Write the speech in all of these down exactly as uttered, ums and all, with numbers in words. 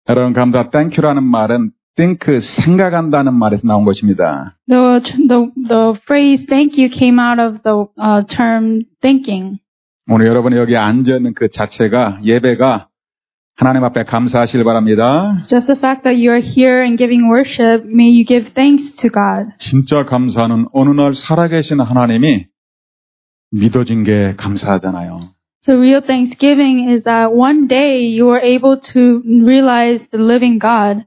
여러분 감사 땡큐라는 말은 think 생각한다는 말에서 나온 것입니다. The the the phrase "thank you" came out of the uh, term thinking. 오늘 여러분이 여기 앉아 있는 그 자체가 예배가 하나님 앞에 감사하시길 바랍니다. It's just the fact that you are here and giving worship, may you give thanks to God. 진짜 감사는 어느 날 살아계신 하나님이 믿어진 게 감사하잖아요. So real thanksgiving is that one day you are able to realize the living God.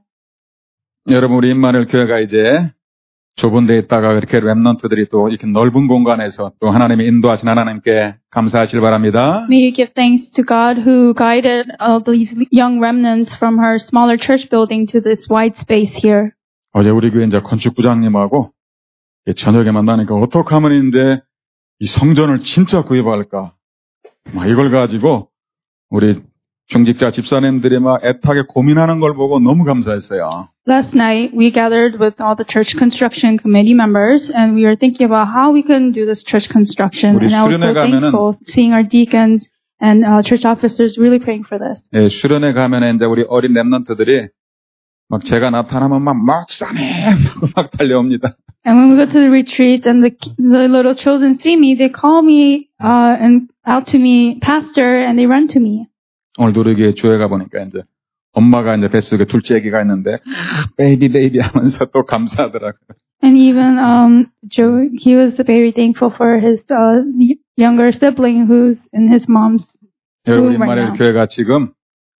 여러분 우리 임마누엘 교회가 이제 좁은 데 있다가 이렇게 렘넌트들이 또 이렇게 넓은 공간에서 또 하나님이 인도하신 하나님께 감사하시길 바랍니다. May you give thanks to God who guided all these young remnants from her smaller church building to this wide space here. 어제 우리 교회 이제 건축부장님하고 저녁에 만나니까 어떻게 하면 이제 이 성전을 진짜 구입할까? 막 이걸 가지고 우리 중직자 집사님들이 막 애타게 고민하는 걸 보고 너무 감사했어요. Last night we gathered with all the church construction committee members and we were thinking about how we can do this church construction. 우리 And I was 수련회 so 가면은 thankful seeing our deacons and uh, church officers really praying for this. 예, 수련회 가면은 이제 우리 어린 렘넌트들이 막 제가 나타나면 막 목사님 막 달려옵니다. And when we go to the retreats and the the little children see me, they call me uh, and out to me, pastor, and they run to me. 오늘 우리 교회 가보니까 이제 엄마가 이제 뱃속에 둘째 아기가 있는데 베이비 베이비 하면서 또 감사하더라고요. And even um, Joe, he was very thankful for his uh, younger sibling who's in his mom's 여러분 womb right 임마누엘 now. 교회가 지금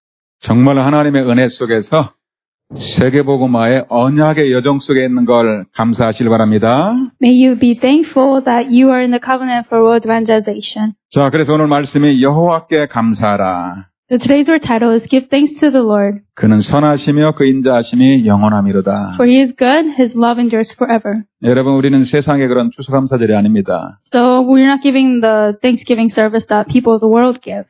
정말 하나님의 은혜 속에서 세계복음화의 언약의 여정 속에 있는 걸 감사하시길 바랍니다. May you be thankful that you are in the covenant for world evangelization. 자, 그래서 오늘 말씀이 여호와께 감사하라. So today's word title is Give Thanks to the Lord, 그는 선하시며 그 인자하심이 영원함이로다. for He is good, His love endures forever. 여러분 우리는 세상의 그런 추수감사절이 아닙니다. So we're not giving the Thanksgiving service that people of the world give.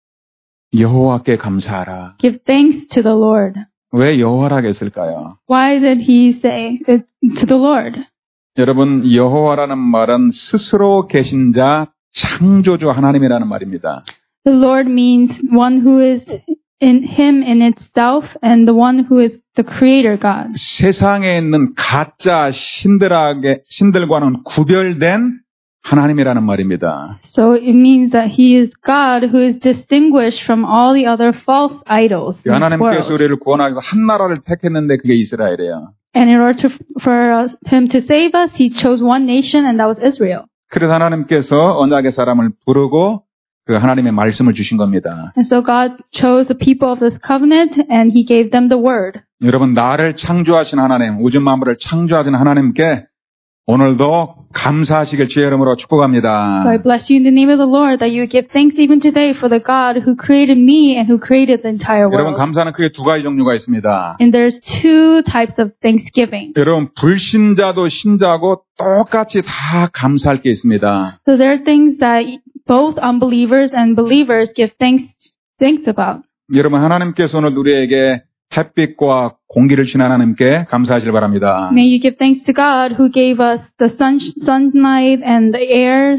여호와께 감사하라. Give thanks to the Lord. 왜 여호와라고 했을까요? Why did He say it to the Lord? 여러분 여호와라는 말은 스스로 계신 자 창조주 하나님이라는 말입니다. The Lord means one who is in Him in itself and the one who is the Creator God. 세상에 있는 가짜 신들에게 신들과는 구별된 하나님이라는 말입니다. So it means that He is God who is distinguished from all the other false idols in this 하나님께서 world. 우리를 구원하기 위해서 한 나라를 택했는데 그게 이스라엘이에요. And in order to, for us, Him to save us, He chose one nation and that was Israel. 그래서 하나님께서 언약의 사람을 부르고 그 하나님의 말씀을 주신 겁니다. And so God chose the people of this covenant and He gave them the word. 여러분 나를 창조하신 하나님, 우주 만물을 창조하신 하나님께 오늘도 감사하시길 주의 이름으로 축복합니다. So I bless you in the name of the Lord that you give thanks even today for the God who created me and who created the entire 여러분 world. 감사는 크게 두 가지 종류가 있습니다. And there's two types of thanksgiving. 여러분 불신자도 신자고 똑같이 다 감사할 게 있습니다. So there are things that both unbelievers and believers give thanks thanks about. 여러분 하나님께서 오늘 우리에게 햇빛과 공기를 주신 하나님께 감사하시길 바랍니다. May you give thanks to God who gave us the sun, sunlight and the air.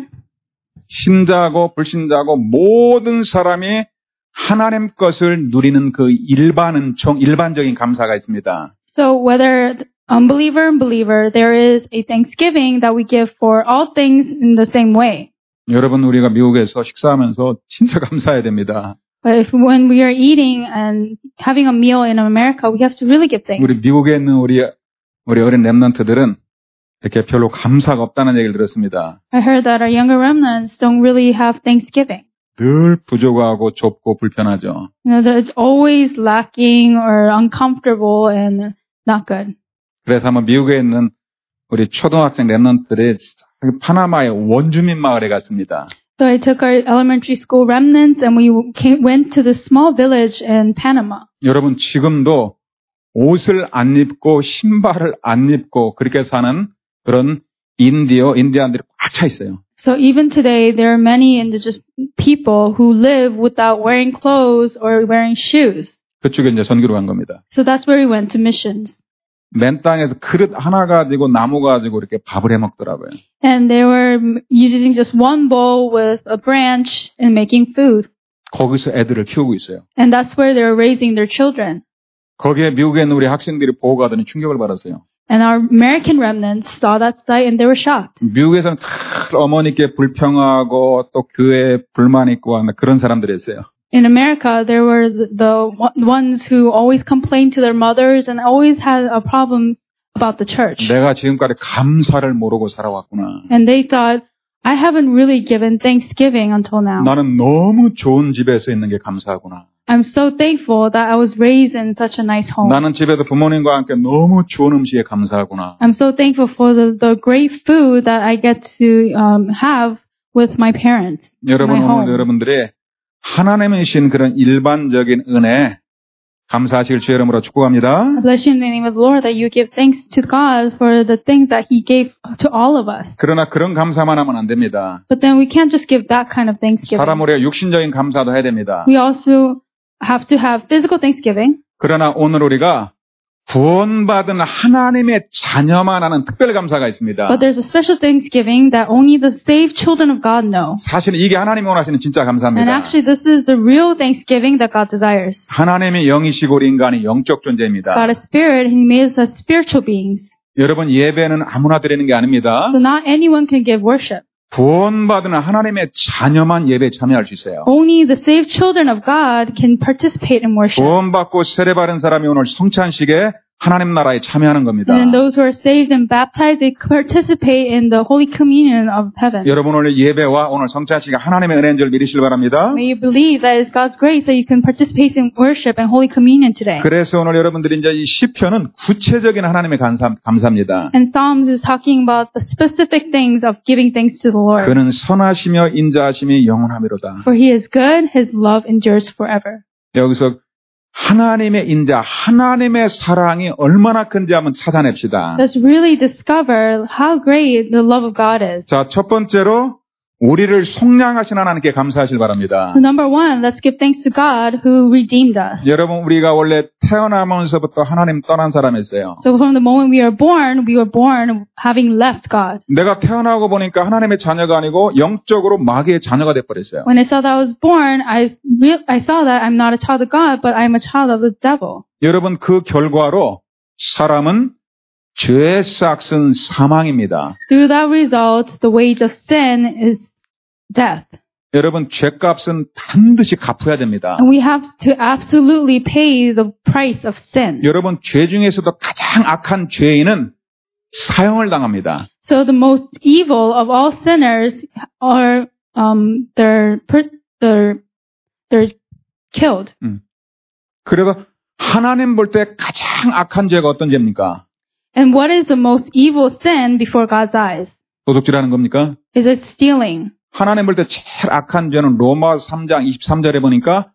신자고 불신자고 모든 사람이 하나님 것을 누리는 그 일반은총 일반적인 감사가 있습니다. So whether unbeliever and believer, there is a thanksgiving that we give for all things in the same way. 여러분 우리가 미국에서 식사하면서 진짜 감사해야 됩니다. But if when we are eating and having a meal in America, we have to really give thanks. 우리 미국에 있는 우리 우리 어린 렘넌트들은 이렇게 별로 감사가 없다는 얘기를 들었습니다. I heard that our younger remnants don't really have thanksgiving. 늘 부족하고 좁고 불편하죠. You know, that it's always lacking or uncomfortable and not good. 그래서 한번 미국에 있는 우리 초등학생 렘넌트들이 파나마의 원주민 마을에 갔습니다. So I took our elementary school remnants and we came, went to this small village in Panama. 여러분 지금도 옷을 안 입고 신발을 안 입고 그렇게 사는 그런 인디어, 인디안들이 꽉 차 있어요. So even today, there are many indigenous people who live without wearing clothes or wearing shoes. 그쪽에 이제 선교로 간 겁니다. So that's where we went to missions. 맨 땅에서 그릇 하나 가지고 나무 가지고 이렇게 밥을 해 먹더라고요. And they were using just one bowl with a branch and making food. 거기서 애들을 키우고 있어요. And that's where they were raising their children. 거기에 미국에 있는 우리 학생들이 보고 가더니 충격을 받았어요. And our American remnants saw that sight and they were shocked. 미국에서는 다 어머니께 불평하고 또 교회에 불만 있고 그런 사람들이었어요. In America, there were the, the ones who always complained to their mothers and always had a problem about the church. 내가 지금까지 감사를 모르고 살아왔구나. And they thought, I haven't really given thanksgiving until now. 나는 너무 좋은 집에서 있는 게 감사하구나. I'm so thankful that I was raised in such a nice home. 나는 집에서 부모님과 함께 너무 좋은 음식에 감사하구나. I'm so thankful for the, the great food that I get to um, have with my parents. 여러분, my 오늘도 home. 여러분들이 하나님이 주신 그런 일반적인 은혜 감사하시길 주의 이름으로 축복합니다. I bless you in the name of the Lord that you give thanks to God for the things that He gave to all of us. 그러나 그런 감사만 하면 안 됩니다. But then we can't just give that kind of thanksgiving. 사람 우리가 육신적인 감사도 해야 됩니다. We also have to have physical thanksgiving. 그러나 오늘 우리가 구원받은 하나님의 자녀만 하는 특별 감사가 있습니다. But there's a special thanksgiving that only the saved children of God know. 사실 이게 하나님이 원하시는 진짜 And 감사입니다. actually this is the real thanksgiving that God desires. 하나님이 영이시고 우리 인간이 영적 존재입니다. God is spirit, He made us as spiritual beings. 여러분 예배는 아무나 드리는 게 아닙니다. So not anyone can give worship. 구원받은 하나님의 자녀만 예배에 참여할 수 있어요. Only the saved children of God can participate in worship. 구원받고 세례받은 사람이 오늘 성찬식에 하나님 나라에 참여하는 겁니다. And then those who are saved and baptized, they participate in the Holy Communion of heaven. 여러분 오늘 예배와 오늘 성찬식이 하나님의 은혜인 줄 믿으시길 바랍니다. May you believe that it's God's grace that you can participate in worship and Holy Communion today. 그래서 오늘 여러분들이 이제 이 시편은 구체적인 하나님의 감사, 감사입니다. And Psalms is talking about the specific things of giving thanks to the Lord. 그는 선하시며 인자하심이 영원하미로다. For He is good, His love endures forever. 여기서 하나님의 인자, 하나님의 사랑이 얼마나 큰지 한번 찾아냅시다. Let's really discover how great the love of God is. 자, 첫 번째로 우리를 속량하신 하나님께 감사하시길 바랍니다. So number one, let's give thanks to God who redeemed us. 여러분 우리가 원래 태어나면서부터 하나님 떠난 사람이었어요. So from the moment we are born, we were born having left God. 내가 태어나고 보니까 하나님의 자녀가 아니고 영적으로 마귀의 자녀가 돼버렸어요. When I saw that I was born, I, re- I saw that I'm not a child of God, but I'm a child of the devil. 여러분 그 결과로 사람은 죄의 싹은 사망입니다. Through that result, the wage of sin is death. 여러분 죄값은 반드시 갚아야 됩니다. And we have to absolutely pay the price of sin. 여러분 죄 중에서도 가장 악한 죄인은 사형을 당합니다. So the most evil of all sinners are um they're per, they're they're killed. 음. 그래서 하나님 볼 때 가장 악한 죄가 어떤 죄입니까? And what is the most evil sin before God's eyes? 도둑질하는 겁니까? Is it stealing? 하나님 볼 때 제일 악한 죄는 로마 삼 장 이십삼 절에 보니까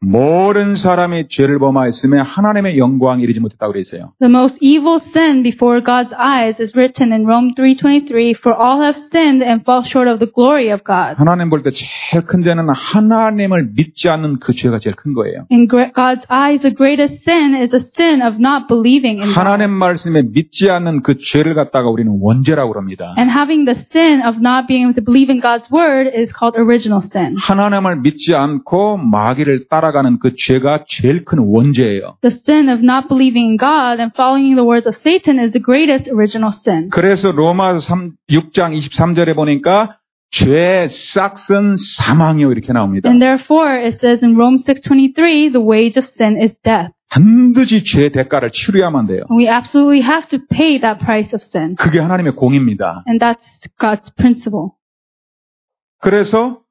모든 사람이 죄를 범하였으며 하나님의 영광에 이르지 못했다고 그래 있어요. The most evil sin before God's eyes is written in Rome three twenty-three, for all have sinned and fall short of the glory of God. 하나님 볼 때 제일 큰 죄는 하나님을 믿지 않는 그 죄가 제일 큰 거예요. In God's eyes, the greatest sin is a sin of not believing in 하나님 God. 말씀에 믿지 않는 그 죄를 갖다가 우리는 원죄라고 합니다. And having the sin of not being able to believe in God's word is called original sin. 하나님을 믿지 않고 마귀를 따라가는 그 죄가 제일 큰 원죄예요. The sin of not believing in God and following the words of Satan is the greatest original sin. 그래서 로마 육 장 이십삼 절에 보니까 죄의 싹은 사망이요 이렇게 나옵니다. And therefore, it says in Rome six twenty-three, the wage of sin is death. 반드시 죄의 대가를 치루야만 돼요. And we absolutely have to pay that price of sin. 그게 하나님의 공입니다. And that's God's principle. 그래서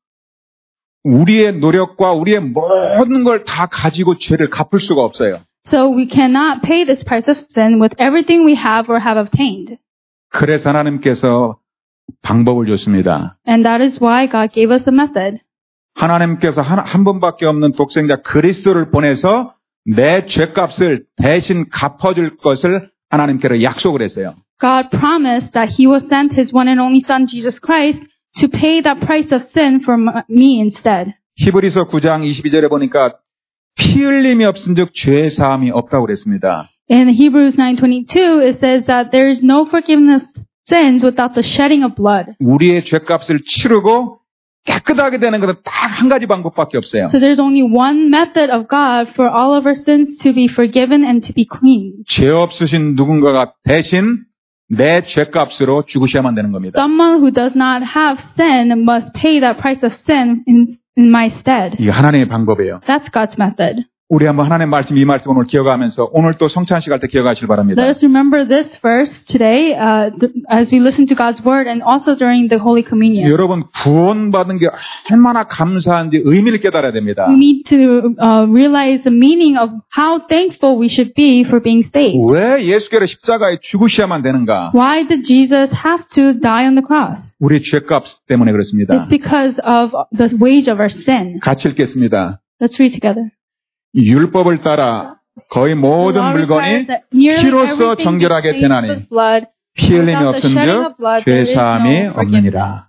우리의 노력과 우리의 모든 걸 다 가지고 죄를 갚을 수가 없어요. So we cannot pay this price of sin with everything we have or have obtained. 그래서 하나님께서 방법을 줬습니다. And that is why God gave us a method. 하나님께서 한, 한 번밖에 없는 독생자 그리스도를 보내서 내 죄값을 대신 갚아줄 것을 하나님께서 약속을 했어요. God promised that He will send His one and only Son, Jesus Christ, to pay that price of sin for me instead. 히브리서 구 장 이십이 절에 보니까 피 흘림이 없은즉 죄 사함이 없다고 그랬습니다. In Hebrews nine twenty-two, it says that there is no forgiveness of sins without the shedding of blood. 우리의 죄값을 치르고 깨끗하게 되는 것은 딱 한 가지 방법밖에 없어요. So there's only one method of God for all of our sins to be forgiven and to be clean. 죄 없으신 누군가가 대신 내 죄값으로 죽으셔야만 되는 겁니다. Someone who does not have sin must pay that price of sin in, in my stead. 이게 하나님의 방법이에요. That's God's method. 우리 한번 하나님의 말씀, 이 말씀 오늘 기억하면서 오늘 또 성찬식 할 때 기억하시길 바랍니다. Let us remember this verse today uh, th- as we listen to God's word and also during the Holy Communion. 여러분 구원받은 게 얼마나 감사한지 의미를 깨달아야 됩니다. We need to uh, realize the meaning of how thankful we should be for being saved. 왜 예수께서 십자가에 죽으셔야만 되는가? Why did Jesus have to die on the cross? 우리 죄값 때문에 그렇습니다. It's because of the wage of our sin. 같이 읽겠습니다. Let's read together. 율법을 따라 거의 모든 물건이 피로써 정결하게 되나니 피 흘림이 없은즉 죄 사함이 없느니라.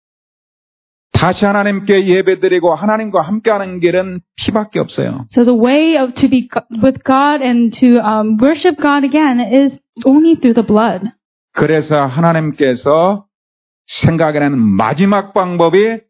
다시 하나님께 예배드리고 하나님과 함께하는 길은 피밖에 없어요. So the way of to be with God and to um, worship God again is only through the blood. 그래서 하나님께서 생각하는 마지막 방법이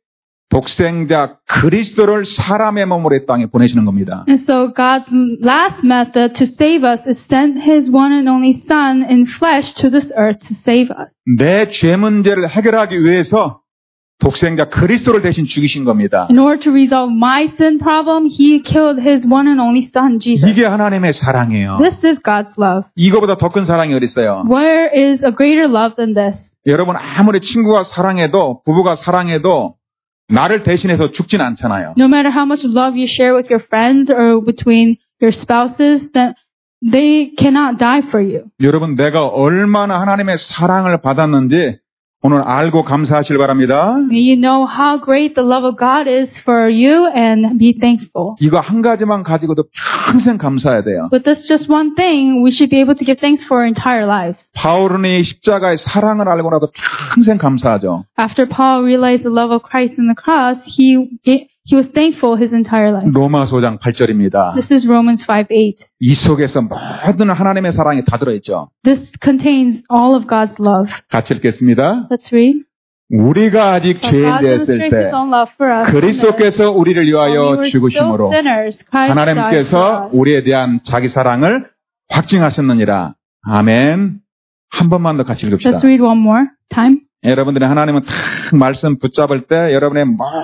독생자 그리스도를 사람의 몸으로 이 땅에 보내시는 겁니다. And so God's last method to save us is send His one and only Son in flesh to this earth to save us. 내 죄 문제를 해결하기 위해서 독생자 그리스도를 대신 죽이신 겁니다. In order to resolve my sin problem, He killed His one and only Son, Jesus. 이게 하나님의 사랑이에요. This is God's love. 이거보다 더 큰 사랑이 어디 있어요? Where is a greater love than this? 여러분 아무리 친구가 사랑해도 부부가 사랑해도 나를 대신해서 죽진 않잖아요. No matter how much love you share with your friends or between your spouses, that they cannot die for you. 여러분 내가 얼마나 하나님의 사랑을 받았는지 오늘 알고 감사하시길 바랍니다. May you know how great the love of God is for you and be thankful. 이거 한 가지만 가지고도 평생 감사해야 돼요. But that's just one thing we should be able to give thanks for our entire lives. 바울은 이 십자가의 사랑을 알고 나도 평생 감사하죠. After Paul realized the love of Christ in the cross, he he was thankful his entire life. 로마서 오 장 팔 절입니다. This is Romans five eight. 이 속에서 모든 하나님의 사랑이 다 들어있죠. This contains all of God's love. 같이 읽겠습니다. Let's read. 우리가 아직 God 죄인되었을 demonstrates 때 His own love for us. 그리스도께서 우리를 While we 위하여 were still 죽으심으로 sinners, Christ died for 하나님께서 us. 우리에 대한 자기 사랑을 확증하셨느니라. 아멘. 한 번만 더 같이 읽읍시다. Let's read one more time. 여러분들이 하나님은 탁 말씀 붙잡을 때 여러분의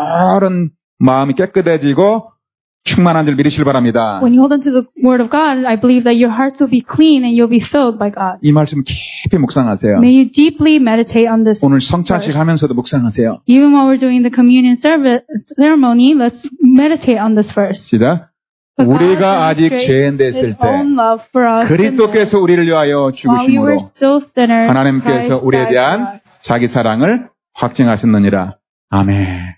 모든 마음이 깨끗해지고 충만한 줄 믿으시길 바랍니다. When you hold on to the Word of God, I believe that your hearts will be clean and you'll be filled by God. 이 말씀 깊이 묵상하세요. May you deeply meditate on this. 오늘 성찬식 하면서도 묵상하세요. Even while we're doing the communion service ceremony, let's meditate on this verse. 시작. But God 우리가 아직 demonstrates 죄인 됐을 His 때 own love for us. 그리스도께서 우리를 위하여 While we were 죽으심으로 still sinners, 하나님께서 Christ 우리에 died 대한 for us. 자기 사랑을 확증하셨느니라. 아멘.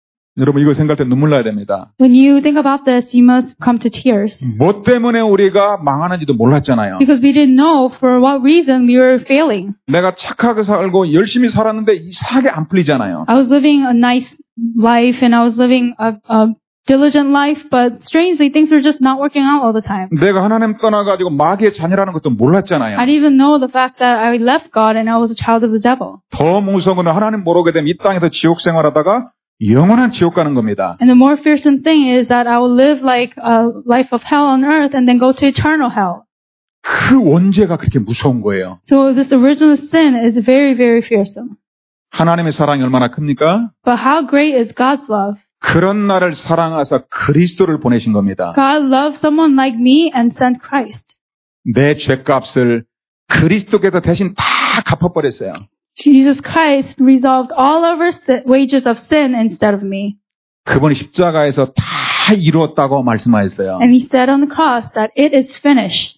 여러분 이거 생각할 때 눈물 나야 됩니다. When you think about this, you must come to tears. 뭐 때문에 우리가 망하는지도 몰랐잖아요. Because we didn't know for what reason we were failing. 내가 착하게 살고 열심히 살았는데 이상하게 안 풀리잖아요. I was living a nice life and I was living a, a diligent life, but strangely things were just not working out all the time. 내가 하나님 떠나가지고 마귀의 자녀라는 것도 몰랐잖아요. I didn't even know the fact that I left God and I was a child of the devil. 더 무서운 건 하나님 모르게 되면 이 땅에서 지옥 생활하다가 영원한 지옥 가는 겁니다. And the more fearsome thing is that I will live like a life of hell on earth and then go to eternal hell. 그 원죄가 그렇게 무서운 거예요. So this original sin is very, very fearsome. 하나님의 사랑이 얼마나 큽니까? But how great is God's love? 그런 나를 사랑하사 그리스도를 보내신 겁니다. God loved someone like me and sent Christ. 내 죄값을 그리스도께서 대신 다 갚아버렸어요. Jesus Christ resolved all of our si- wages of sin instead of me. 그분이 십자가에서 다 이루었다고 말씀하셨어요. And He said on the cross that it is finished.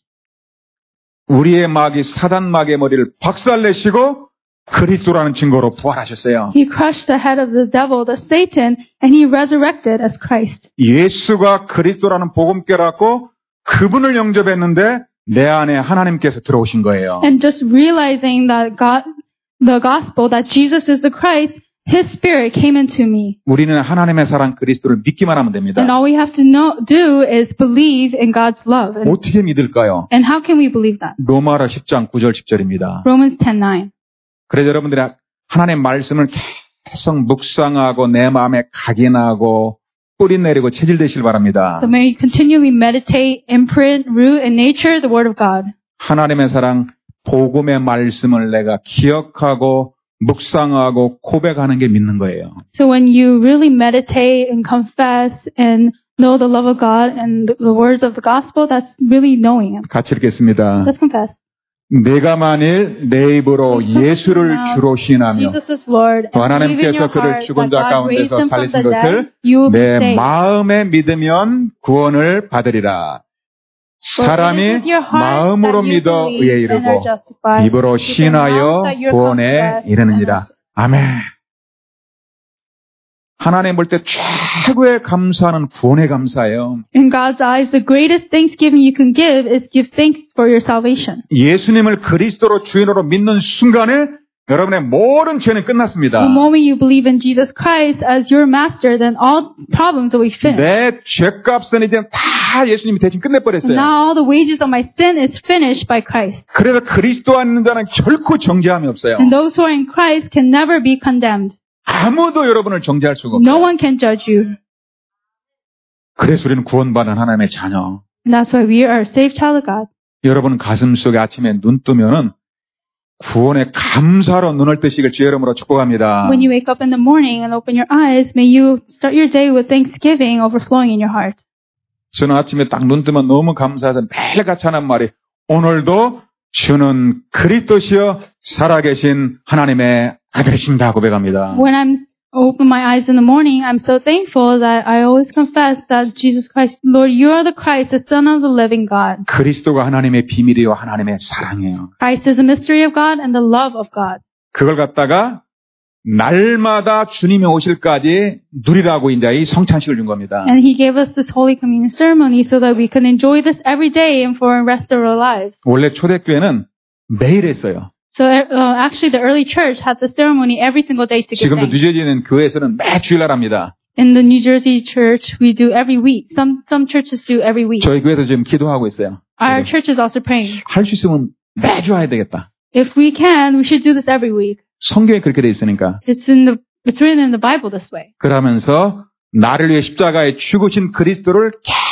우리의 마귀 사단 마귀의 머리를 박살내시고 그리스도라는 증거로 부활하셨어요. He crushed the head of the devil, the Satan, and He resurrected as Christ. 예수가 그리스도라는 복음 깨닫고 그분을 영접했는데 내 안에 하나님께서 들어오신 거예요. And just realizing that God, the gospel, that Jesus is the Christ, His Spirit came into me. 우리는 하나님의 사랑 그리스도를 믿기만 하면 됩니다. And all we have to know, do is believe in God's love. And, 어떻게 믿을까요? and how can we believe that? 로마서 십 장 구 절 십 절입니다. Romans ten nine. 그래서 여러분들이 하나님의 말씀을 계속 묵상하고 내 마음에 각인하고 뿌리 내리고 체질되시길 바랍니다. So may you continually meditate, imprint, root in nature the Word of God. 하나님의 사랑, 복음의 말씀을 내가 기억하고 묵상하고 고백하는 게 믿는 거예요. So when you really meditate and confess and know the love of God and the, the words of the gospel, that's really knowing Him. 같이 읽겠습니다. Let's confess. 내가 만일 내 입으로 예수를 주로 시인하며 Jesus is Lord, 또 and believe in 하나님께서 your 그를 heart 죽은 that 자 God raised 가운데서 him from 살리신 the 것을 dead, you will be 내 saved. 마음에 믿으면 구원을 받으리라. For it is 사람이 with your heart 마음으로 that you 믿어 believe 의에 and are 이르고 justified, 입으로 with your 시인하여 mouth that you're 구원에 confessed, 이르느니라. and are 아멘. 하나님 볼 때 최고의 감사는 구원의 감사예요. In God's eyes, the greatest thanksgiving you can give is give thanks for your salvation. 예수님을 그리스도로 주인으로 믿는 순간에 여러분의 모든 죄는 끝났습니다. The moment you believe in Jesus Christ as your master, then all problems will be finished. 내 죄값은 이제 다 예수님이 대신 끝내버렸어요. Now all the wages of my sin is finished by Christ. 그래서 그리스도 안에 있는 자는 결코 정죄함이 없어요. And those who are in Christ can never be condemned. 아무도 여러분을 정죄할 수가 No 없어요. one can judge you. 그래서 우리는 구원받은 하나님의 자녀. And that's why we are a saved child of God. 여러분 가슴속에 아침에 눈 뜨면은 구원의 감사로 눈을 뜨시길 주의 이름으로 축복합니다. When you wake up in the morning and open your eyes, may you start your day with thanksgiving overflowing in your heart. 저는 아침에 딱 눈 뜨면 너무 감사해서 매일 같이 하는 말이 오늘도 주는 그리스도시여 살아계신 하나님의 아들이십니다 고백합니다. When I'm open my eyes in the morning, I'm so thankful that I always confess that Jesus Christ, Lord, you are the Christ, the Son of the living God. 그리스도가 하나님의 비밀이요 하나님의 사랑이에요. Christ is a mystery of God and the love of God. 그걸 갖다가 날마다 주님이 오실까지 누리라고 이제 이 성찬식을 준 겁니다. And He gave us this Holy Communion ceremony so that we can enjoy this every day and for the rest of our lives. 원래 초대교회는 매일 했어요. So uh, actually the early church had the ceremony every single day to give 지금도 thanks. 뉴저지는 교회에서는 매 주일날 합니다. In the New Jersey church, we do every week. Some some churches do every week. 저희 교회도 지금 기도하고 있어요. Our church is also praying. 할 수 있으면 매주 해야 되겠다. If we can, we should do this every week. 성경에 그렇게 돼 있으니까. It's in the it's written in the Bible this way. 그러면서 나를 위해 십자가에 죽으신 그리스도를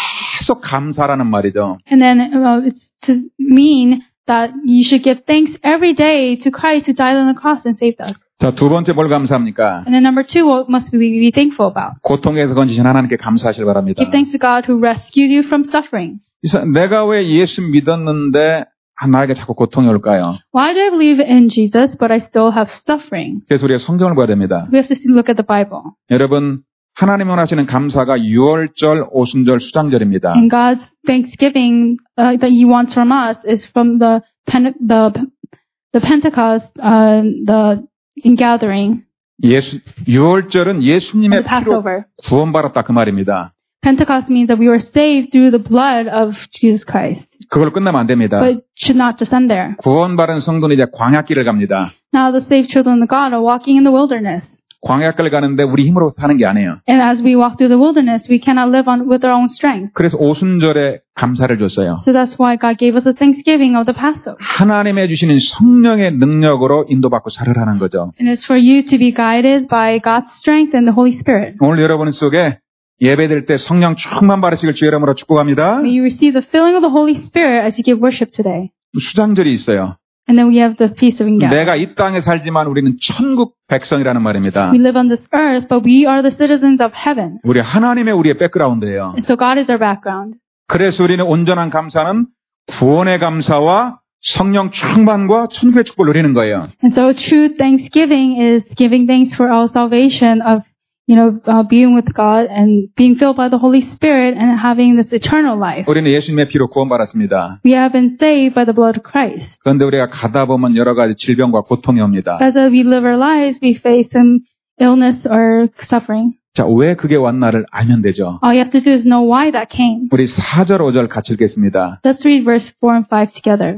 계속 감사하라는 말이죠. And then uh, it's to mean that you should give thanks every day to Christ who died on the cross and saved us. 자, 두 번째 뭘 감사합니까? And then number two, what must we be thankful about? 고통에서 건지신 하나님께 감사하시길 바랍니다. Give thanks to God who rescued you from suffering. 내가 왜 예수 믿었는데 나에게 자꾸 고통이 올까요? Why do I believe in Jesus, but I still have suffering? 그래서 우리가 성경을 봐야 됩니다. We have to look at the Bible. 여러분, 하나님 원하시는 감사가 유월절, 오순절, 수장절입니다. And God's thanksgiving uh, that He wants from us is from the Pente- the the Pentecost, uh, the ingathering, 예수 유월절은 the 예수님의 피로 Passover. 구원받았다 그 말입니다. Pentecost means that we were saved through the blood of Jesus Christ. 그걸 끝나면 안 됩니다. But it should not just end there. 구원받은 성도는 이제 광야길을 갑니다. Now the saved children of God are walking in the wilderness. 광야길을 가는데 우리 힘으로 사는 게 아니에요. And as we walk through the wilderness, we cannot live on with our own strength. 그래서 오순절에 감사를 줬어요. So that's why God gave us a thanksgiving of the Passover. 하나님의 주시는 성령의 능력으로 인도받고 살으라는 거죠. And it's for you to be guided by God's strength and the Holy Spirit. 오늘 여러분 속에 예배드릴 때 성령 충만 받으시길 주의 이름으로 축복합니다. May you receive the filling of the Holy Spirit as you give worship today. 수장절이 있어요. And then we have the Feast of Ingathering. 내가 이 땅에 살지만 우리는 천국 백성이라는 말입니다. We live on this earth, but we are the citizens of heaven. 우리 하나님의 우리의 백그라운드예요. And so God is our background. 그래서 우리는 온전한 감사는 구원의 감사와 성령 충만과 천국의 축복을 누리는 거예요. And so true thanksgiving is giving thanks for our salvation of, you know, uh, being with God and being filled by the Holy Spirit and having this eternal life. 우리는 예수님의 피로 구원받았습니다. We have been saved by the blood of Christ. 그런데 우리가 가다 보면 여러 가지 질병과 고통이 옵니다. As we live our lives, we face some illness or suffering. 자, 왜 그게 왔나를 알면 되죠. All you have to do is know why that came. 우리 사 절, 오 절 같이 읽겠습니다. Let's read verse four and five together.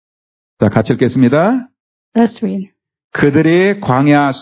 자, 같이 읽겠습니다. Let's read. 그들이 광야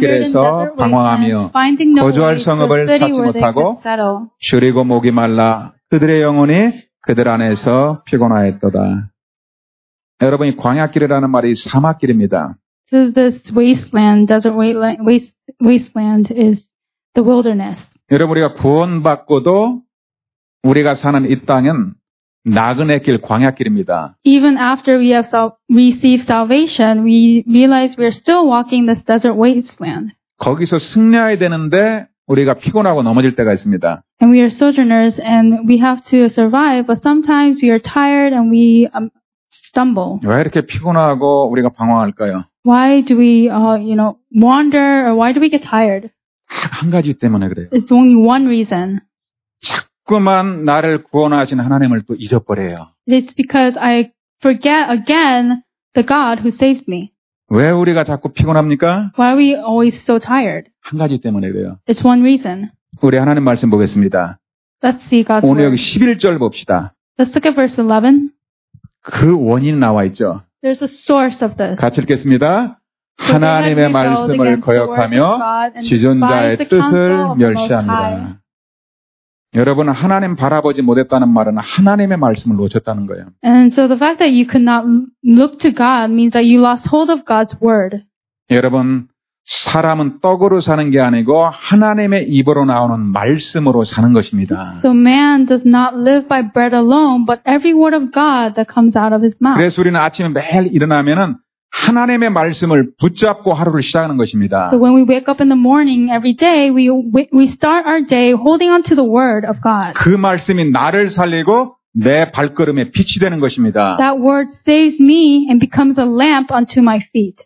사막길에서 방황하며 거주할 성읍을 찾지 못하고 줄이고 목이 말라 그들의 영혼이 그들 안에서 피곤하였도다. 여러분, 이 광야길이라는 말이 사막길입니다. So this wasteland, desert wasteland, waste, wasteland is the wilderness. 여러분, 우리가 구원받고도 우리가 사는 이 땅은 나그네 길, 광야길입니다. Even after we have sal- received salvation, we realize we're still walking this desert wasteland. 거기서 승리해야 되는데 우리가 피곤하고 넘어질 때가 있습니다. And we are sojourners and we have to survive, but sometimes we are tired and we um, stumble. 왜 이렇게 피곤하고 우리가 방황할까요? Why do we, uh, you know, wander or why do we get tired? 한 가지 때문에 그래요. It's only one reason. 자꾸만 나를 구원하신 하나님을 또 잊어버려요. It's because I forget again the God who saved me. 왜 우리가 자꾸 피곤합니까? Why are we always so tired? 한 가지 때문에 그래요. It's one reason. 우리 하나님 말씀 보겠습니다. Let's see God's 오늘 여기 word. 십일 절 봅시다. Let's look at verse eleven. 그 원인 나와 있죠. There's a source of this. 같이 읽겠습니다. So they had 하나님의 rebelled 말씀을 against the word of 거역하며 God and 지존자의 despised the counsel 뜻을 of the Most High. 멸시합니다. 여러분은 하나님 바라보지 못했다는 말은 하나님의 말씀을 놓쳤다는 거예요. And so the fact that you could not look to God means that you lost hold of God's word. 여러분, 사람은 떡으로 사는 게 아니고 하나님의 입으로 나오는 말씀으로 사는 것입니다. So man does not live by bread alone, but every word of God that comes out of his mouth. 그래서 우리는 아침에 매일 일어나면은 하나님의 말씀을 붙잡고 하루를 시작하는 것입니다. So when we wake up in the morning every day, we we start our day holding on to the word of God. 그 말씀이 나를 살리고 내 발걸음에 빛이 되는 것입니다. That word saves me and becomes a lamp unto my feet.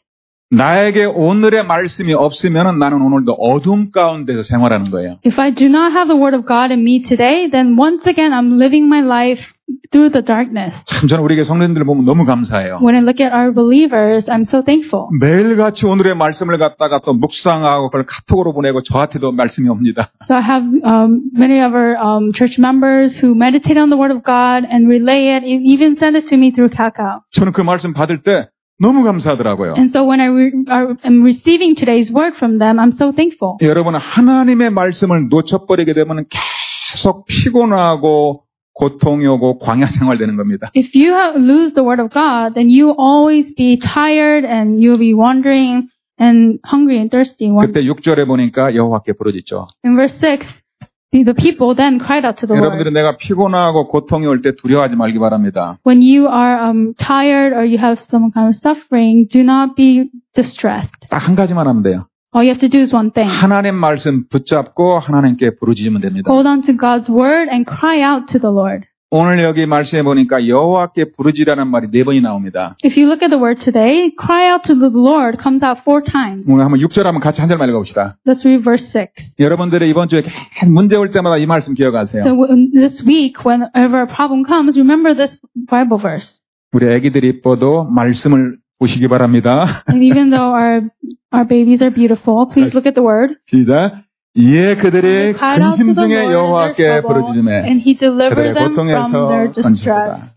나에게 오늘의 말씀이 없으면 나는 오늘도 어둠 가운데서 생활하는 거예요. If I do not have the word of God in me today, then once again I'm living my life through the darkness. 참 저는 우리 성도님들 보면 너무 감사해요. When I look at our believers, I'm so thankful. 매일같이 오늘의 말씀을 갖다가 또 묵상하고 그걸 카톡으로 보내고 저한테도 말씀이 옵니다. So I have um, many of our um, church members who meditate on the word of God and relay it, and even send it to me through Kakao. 저는 그 말씀 받을 때 너무 감사하더라고요. And so when I re- am receiving today's word from them, I'm so thankful. 여러분 하나님의 말씀을 놓쳐버리게 되면 계속 피곤하고 고통이 오고 광야 생활되는 겁니다. If you have, lose the word of God, then you always be tired and you'll be wandering and hungry and thirsty. 그때 육 절에 보니까 여호와께 부르짖죠. In verse six, the, the people then cried out to the 여러분들은 Lord. 내가 피곤하고 고통이 올 때 두려워하지 말기 바랍니다. When you are um, tired or you have some kind of suffering, do not be distressed. 딱 한 가지만 하면 돼요. All you have to do is one thing. 하나님 말씀 붙잡고 하나님께 부르짖으면 됩니다. Hold on to God's word and cry out to the Lord. 오늘 여기 말씀해 보니까 여호와께 부르짖으라는 말이 네 번이 나옵니다. If you look at the word today, cry out to the Lord comes out four times. 오늘 한번 육 절 한번 같이 한 절만 읽어봅시다. Let's read verse six. 여러분들의 이번 주에 계속 문제 올 때마다 이 말씀 기억하세요. So w- this week, whenever a problem comes, remember this Bible verse. 우리 아기들이 이뻐도 말씀을 보시기 바랍니다. And even though our our babies are beautiful, please look at the word. 시작. 이에 그들이 Cried out to 근심 the 중에 Lord in their 여호와께 trouble, 부르짖음에 and He delivered 그들의 them from 고통에서 their 건지시다. distress.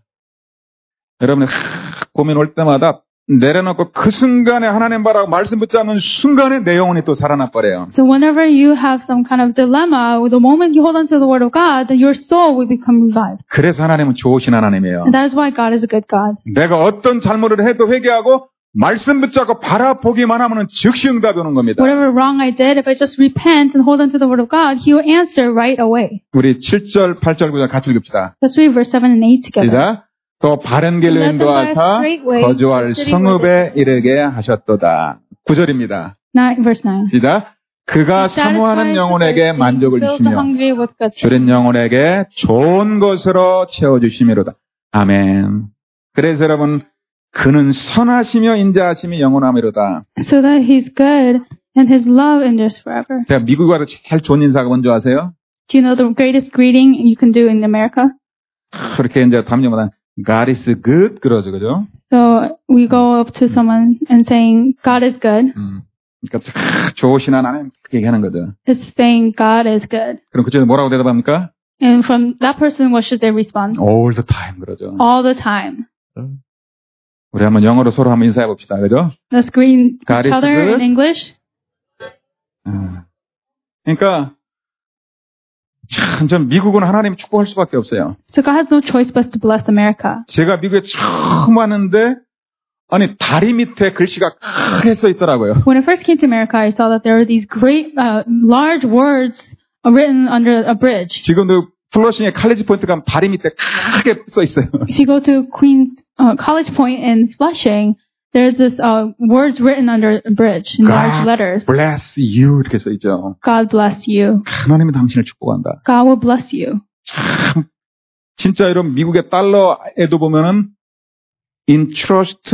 여러분 고민 올 때마다 내려놓고 그 순간에 하나님 바라고 말씀 붙잡는 순간에 내 영혼이 또 살아나 버려요. So whenever you have some kind of dilemma, the moment you hold on to the word of God, then your soul will become revived. 그래서 하나님은 좋으신 하나님이에요. And that is why God is a good God. 내가 어떤 잘못을 해도 회개하고 말씀 붙잡고 바라보기만 하면 즉시 응답이 오는 겁니다. Whatever wrong I did, if I just repent and hold on to the word of God, He will answer right away. 우리 칠 절, 팔 절, 구 절 같이 읽읍시다. Let's read verse seven and eight together. 시작. 또 바른 길로 인도하사 거주할 성읍에 이르게 하셨도다. 구 절입니다. Nine, verse nine. 시작. 그가 사모하는 영혼에게 만족을 주시며 줄인 영혼에게 좋은 것으로 채워주시미로다. 아멘. 그래서 여러분 그는 선하시며 인자하심이 영원하미로다. So that He's good and His love endures forever. 제가 미국에 와서 제일 좋은 인사가 뭔지 아세요? Do you know the greatest greeting you can do in America? 그렇게 이제 담임보다 God is good 그러죠, 그죠? So we go up to someone and saying God is good. 음, 그러니까 참 좋으신 하나님 그렇게 얘기하는 거죠. It's saying God is good. 그럼 그쪽에 뭐라고 대답합니까? And from that person, what should they respond? All the time 그러죠. All the time. 우리 한번 영어로 서로 한번 인사해 봅시다, 그죠? Let's greet God each is other good. in English. 음. 그러니까 참, 전 미국은 하나님 축복할 수밖에 없어요. So God has no choice but to bless America. 제가 미국에 처음 왔는데 아니 다리 밑에 글씨가 크게 써 있더라고요. When I first came to America, I saw that there were these great, uh, large words written under a bridge. 지금도 플러싱의 칼리지 포인트 가면 다리 밑에 크게 써 있어요. If you go to Queen's uh, College Point in Flushing, there's this uh, words written under a bridge in large letters. Bless you 이렇게 써 있죠. God bless you. 하나님이 당신을 축복한다. God will bless you. 참 진짜 이런 미국의 달러에도 보면은 in trust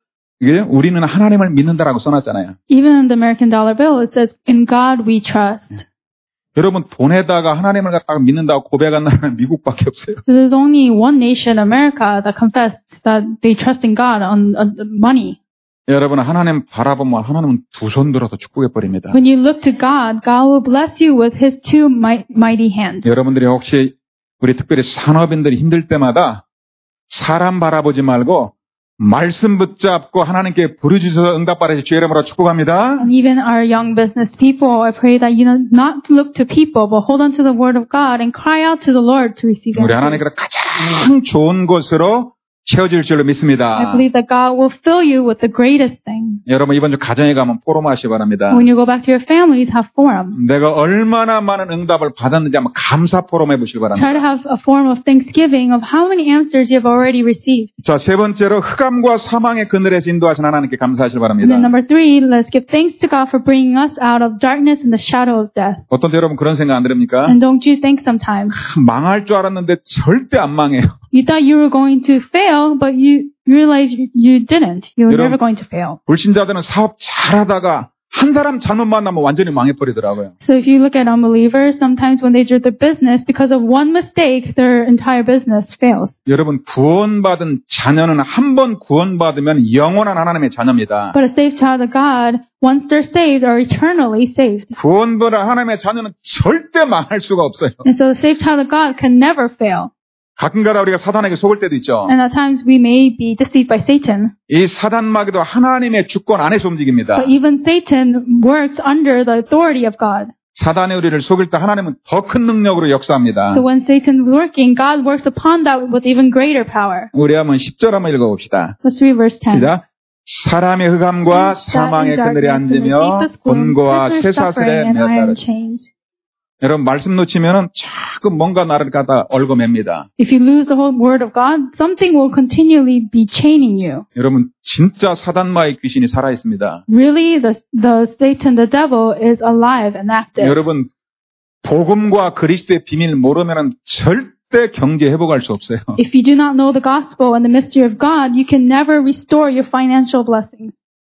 이게 우리는 하나님을 믿는다라고 써놨잖아요. Even in the American dollar bill, it says, "In God we trust." 여러분 돈에다가 하나님을 갖다가 믿는다고 고백한 나라는 미국밖에 없어요. So there's only one nation, America, that confessed that they trust in God on uh, money. 여러분 하나님 바라보면 하나님은 두 손 들어서 축복해 버립니다. When you look to God, God will bless you with His two might, mighty hands. 여러분들이 혹시 우리 특별히 산업인들이 힘들 때마다 사람 바라보지 말고 말씀 붙잡고 하나님께 부르짖어서 응답받으시 주의 이름으로 축복합니다. And even our young business people, I pray that you know not to look to people, but hold on to the word of God and cry out to the Lord to receive 우리 answers. 하나님께서 가장 좋은 것으로 채워질 줄로 믿습니다. I believe that God will fill you with the greatest thing. 여러분 이번 주 가정에 가면 포럼 하시기 바랍니다. When you go back to your families, have forum. 내가 얼마나 많은 응답을 받았는지 한번 감사 포럼 해보시기 Try to 바랍니다. have a form of thanksgiving of how many answers you have already received. 자, 세 번째로 흑암과 사망의 그늘에서 인도하신 하나님께 감사하시기 And 바랍니다. then number three, let's give thanks to God for bringing us out of darkness and the shadow of death. 어떤 때 여러분 그런 생각 안 들습니까? And don't you think sometimes 망할 줄 알았는데 절대 안 망해요. you thought you were going to fail, but you realized you, you didn't. You were 여러분, never going to fail. 불신자들은 사업 잘하다가 한 사람 잘못 만나면 완전히 망해버리더라고요. So if you look at unbelievers, sometimes when they do their business, because of one mistake, their entire business fails. 여러분 구원받은 자녀는 한 번 구원받으면 영원한 하나님의 자녀입니다. But a saved child of God, once they're saved, are eternally saved. 구원받은 하나님의 자녀는 절대 망할 수가 없어요. And so the saved child of God can never fail. 가끔가다 우리가 사단에게 속을 때도 있죠. And at times we may be deceived by Satan. 이 사단 마귀도 하나님의 주권 안에서 움직입니다. But even Satan works under the authority of God. 사단의 우리를 속일 때 하나님은 더 큰 능력으로 역사합니다. So when Satan's working, God works upon that with even greater power. 우리 한번 십 절 한번 읽어봅시다. Let's read verse ten. 시작. 사람의 흑암과 사망의 그늘에 앉으며 곤고와 쇠사슬에 매었다. 여러분 말씀 놓치면은 자꾸 뭔가 나를 갖다 얽어맵니다. If you lose the whole word of God, something will continually be chaining you. 여러분 진짜 사단마의 귀신이 살아 있습니다. Really, the the Satan, the devil, is alive and active. 여러분 복음과 그리스도의 비밀 모르면은 절대 경제 회복할 수 없어요. If you do not know the gospel and the mystery of God, you can never restore your financial blessings.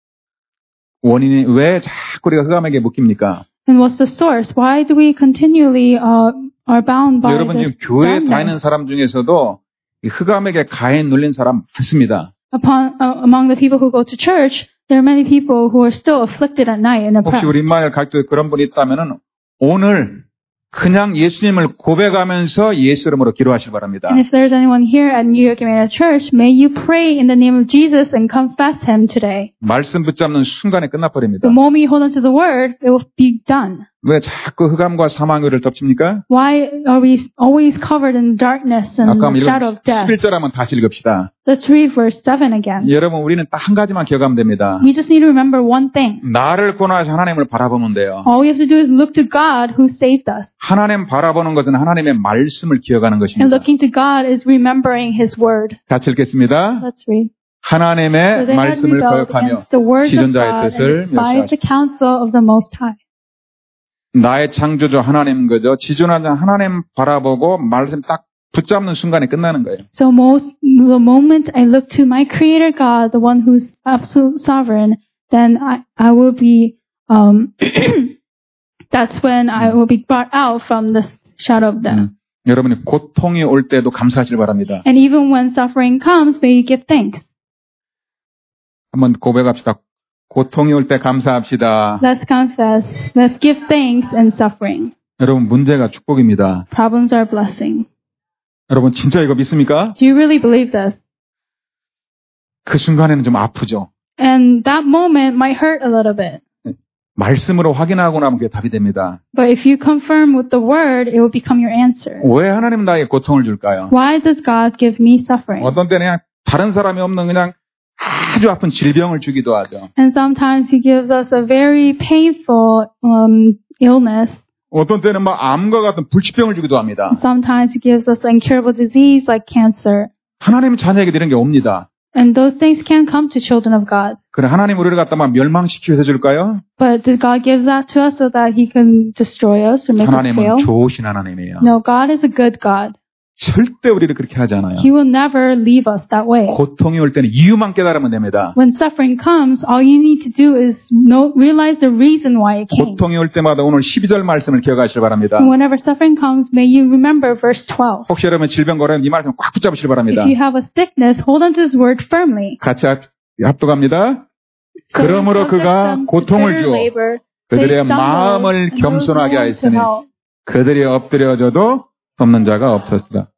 원인이 왜 자꾸 우리가 흑암에게 묶입니까? And what's the source? Why do we continually uh, are bound by 여러분 지금 this 교회에 darkness? 다니는 사람 중에서도 이 흑암에게 가해 눌린 사람 많습니다. Upon uh, among the people who go to church, there are many people who are still afflicted at night and 혹시 oppressed. 우리 인마을 갈때 그런 분이 있다면은 오늘 그냥 예수님을 고백하면서 예수 이름으로 기도하시기 바랍니다. And if there's anyone here at New York Emmanuel Church, may you pray in the name of Jesus and confess Him today. 말씀 붙잡는 순간에 끝나버립니다. The moment you hold on to the word, it will be done. 왜 자꾸 흑암과 사망을 덮칩니까? Why are we always covered in darkness and 아까 the shadow of death? 십일 절 한번 다시 읽읍시다. Let's read verse seven again. 여러분 우리는 딱 한 가지만 기억하면 됩니다. We just need to remember one thing. 나를 구원하신 하나님을 바라보면 돼요. All we have to do is look to God who saved us. 하나님 바라보는 것은 하나님의 말씀을 기억하는 And 것입니다. looking to God is remembering His word. 같이 읽겠습니다. Let's read. So 하나님의 they had 말씀을 rebelled 거역하며 against the words of 지존자의 God and 뜻을 despised the counsel of the Most High. 나의 창조주 하나님 그저 지존하는 하나님 바라보고 말씀 딱 붙잡는 순간에 끝나는 거예요. So most the moment I look to my Creator God, the one who's absolute sovereign, then I I will be um that's when I will be brought out from the shadow of death. 음. 여러분이 고통이 올 때도 감사하시길 바랍니다. And even when suffering comes, may you give thanks. 한번 고백합시다. 고통이 올 때 감사합시다. Let's confess. Let's give thanks in suffering. 여러분 문제가 축복입니다. Problems are blessing. 여러분 진짜 이거 믿습니까? Do you really believe this? 그 순간에는 좀 아프죠. And that moment might hurt a little bit. 말씀으로 확인하고 나면 그게 답이 됩니다. But if you confirm with the word, it will become your answer. 왜 하나님은 나에게 고통을 줄까요? Why does God give me suffering? 어떤 때는 그냥 다른 사람이 없는 그냥 아주 아픈 질병을 주기도 하죠. And sometimes He gives us a very painful um, illness. 어떤 때는 막 암과 같은 불치병을 주기도 합니다. Sometimes He gives us an incurable disease like cancer. 하나님 자녀에게 이런 게 옵니다. And those things can come to children of God. 그래 하나님 우리를 갖다 막 멸망시키기 위해서 줄까요? But did God give that to us so that He can destroy us or make us fail? 하나님은 좋으신 하나님이에요. No, God is a good God. 절대 우리를 그렇게 하지 않아요. He will never leave us that way. 고통이 올 때는 이유만 깨달으면 됩니다. When suffering comes, all you need to do is know, realize the reason why it came. 고통이 올 때마다 오늘 십이 절 말씀을 기억하시길 바랍니다. And whenever suffering comes, may you remember verse twelve. 혹시 여러분 질병 걸으면 이 말씀 꽉 붙잡으시길 바랍니다. If you have a sickness, hold on to His word firmly. 같이 합, 합독합니다. So 그러므로 subject 그가 them to 고통을 bitter 주어 labor. 그들의 They stumble 마음을 and those 겸손하게 who want to 하였으니 help. 그들이 엎드려져도 돕는 자가 없었다.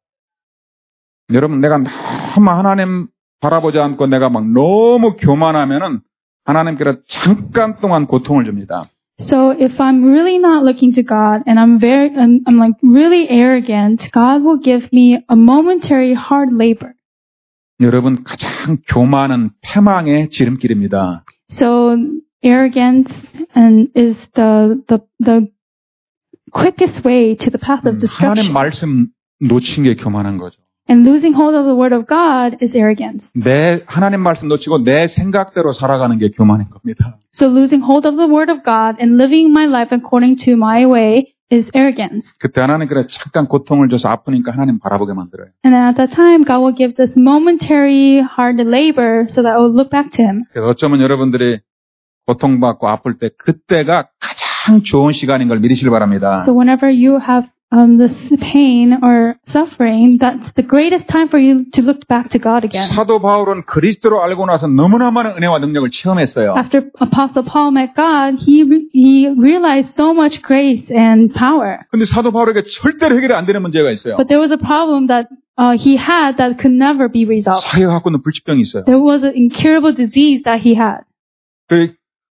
여러분 내가 너무 하나님 바라보지 않고 내가 막 너무 교만하면은 하나님께서 잠깐 동안 고통을 줍니다. So if I'm really not looking to God and I'm very, I'm, I'm like really arrogant, God will give me a momentary hard labor. 여러분 가장 교만은 패망의 지름길입니다. So arrogance and is the the the quickest way to the path of 하나님 destruction. 말씀 놓친 게 교만한 거죠. And losing hold of the word of God is arrogance. 내 하나님 말씀 놓치고 내 생각대로 살아가는 게 교만인 겁니다. So losing hold of the word of God and living my life according to my way is arrogance. 그때 하나님께서 잠깐 고통을 줘서 아프니까 하나님 바라보게 만들어요. And then at that time, God will give this momentary hard labor so that I will look back to Him. 그래서 어쩌면 여러분들이 고통받고 아플 때 그때가 가장 좋은 시간인 걸 믿으시길 바랍니다. So whenever you have um, this pain or suffering, that's the greatest time for you to look back to God again. 사도 바울은 그리스도로 알고 나서 너무나 많은 은혜와 능력을 체험했어요. After Apostle Paul met God, he re- he realized so much grace and power. 근데 사도 바울에게 절대로 해결이 안 되는 문제가 있어요. But there was a problem that uh, he had that could never be resolved. 사회가 갖고 있는 불치병이 있어요. There was an incurable disease that he had. 그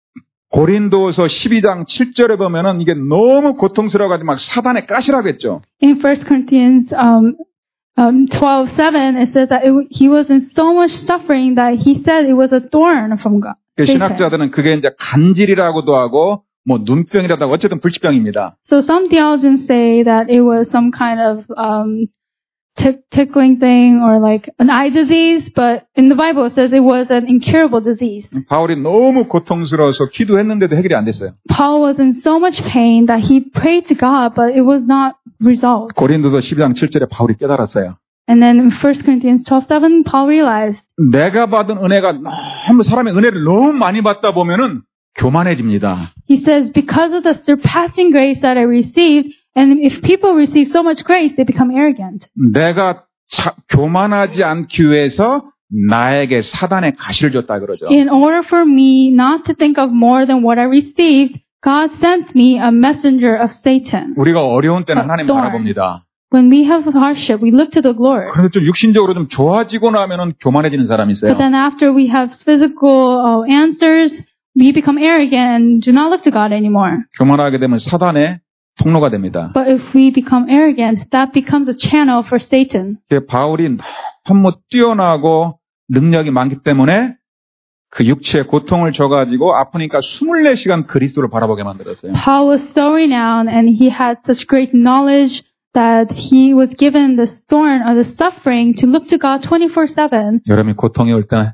고린도서 십이 장 칠 절에 보면은 이게 너무 고통스러워가지고 막 사단의 가시라고 했죠. In First Corinthians um, um, twelve seven, it says that it, he was in so much suffering that he said it was a thorn from God. 그 신학자들은 그게 이제 간질이라고도 하고 뭐 눈병이라도 하고 어쨌든 불치병입니다. So some theologians say that it was some kind of um, tick- tickling thing or like an eye disease, but in the Bible it says it was an incurable disease. 바울이 너무 고통스러워서 기도했는데도 해결이 안 됐어요. Paul was in so much pain that he prayed to God, but it was not resolved. 고린도서 십이 장 칠 절에 바울이 깨달았어요. And then in First Corinthians twelve seven, Paul realized 내가 받은 은혜가 너무 사람의 은혜를 너무 많이 받다 보면은 교만해집니다. he says, because of the surpassing grace that I received, and if people receive so much grace, they become arrogant. 내가 차, 교만하지 않기 위해서 나에게 사단의 가시를 줬다 그러죠. In order for me not to think of more than what I received, God sent me a messenger of Satan. 우리가 어려운 때는 하나님 thorn. 바라봅니다. When we have hardship, we look to the Lord. 그런데 좀 육신적으로 좀 좋아지고 나면은 교만해지는 사람이 있어요. But then after we have physical uh, answers, we become arrogant and do not look to God anymore. 교만하게 되면 사단의 통로가 됩니다. But if we become arrogant, that becomes a channel for Satan. 바울이 너무 뛰어나고 능력이 많기 때문에 그 육체의 고통을 줘가지고 아프니까 이십사 시간 그리스도를 바라보게 만들었어요. Paul was so renowned and he had such great knowledge that he was given this thorn or the suffering to look to God twenty-four seven. 여러분이 고통이 올 때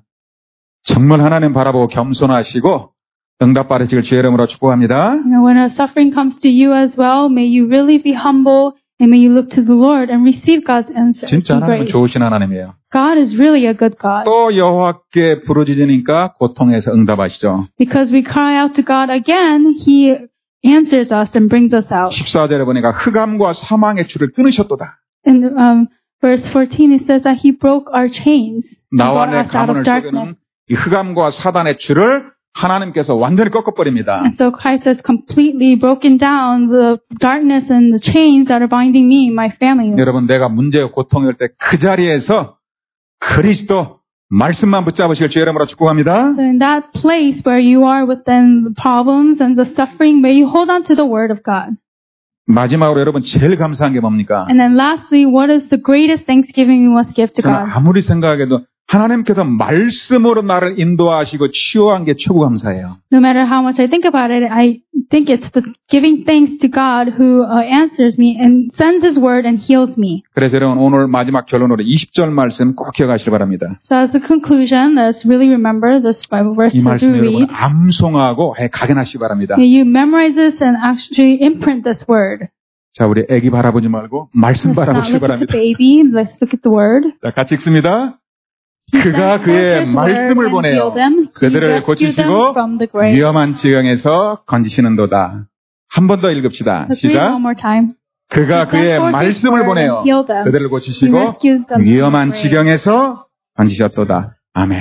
정말 하나님 바라보고 겸손하시고 응답 받으시길 주의 이름으로 축복합니다. You know, when a suffering comes to you as well, may you really be humble and may you look to the Lord and receive God's answers. 진짜 and 하나님은 grace. 좋으신 하나님이에요. God is really a good God. 또 여호와께 부르짖으니까 고통에서 응답하시죠. Because we cry out to God again, He answers us and brings us out. 십사 절에 보니까 흑암과 사망의 줄을 끊으셨도다. In um, verse fourteen, it says that He broke our chains and 나와 brought 내 us out 가문을 of 속이는 darkness. 이 흑암과 사단의 줄을 하나님께서 완전히 꺾어버립니다. And so Christ has completely broken down the darkness and the chains that are binding me and my family. 여러분 내가 문제와 고통이 올 때 그 자리에서 그리스도 말씀만 붙잡으시길 주의 이름으로 축복합니다. So in that place where you are within the problems and the suffering, may you hold on to the Word of God. 마지막으로 여러분 제일 감사한 게 뭡니까? And then lastly, what is the greatest thanksgiving we must give to 저는 God? 아무리 생각해도 하나님께서 말씀으로 나를 인도하시고 치유한 게 최고 감사해요. No matter how much I think about it, I think it's the giving thanks to God who uh, answers me and sends His word and heals me. 그래서 여러분 오늘 마지막 결론으로 이십 절 말씀 꼭 기억하시길 바랍니다. So as a conclusion, let's really remember this Bible verse 이 as 말씀 we 여러분 read. 암송하고 각인하시기 바랍니다. May you memorize this and actually imprint this word. 자, 우리 애기 바라보지 말고 말씀 Let's not 바라보시기 look at the 바랍니다. baby, let's look at the word. 자, 같이 읽습니다. He 그가 sent forth 그의 His word 말씀을 and 보내요. healed them. He 그들을 rescued them 고치시고 from the grave. 위험한 지경에서 건지시는도다. 한 번 더 읽읍시다. Let's read it one 시작. more time. 그가 He sent 그의 forth His 말씀을 word 보내요. and healed them. 그들을 He 고치시고 rescued them from 위험한 the grave. 지경에서 건지셨도다. 아멘.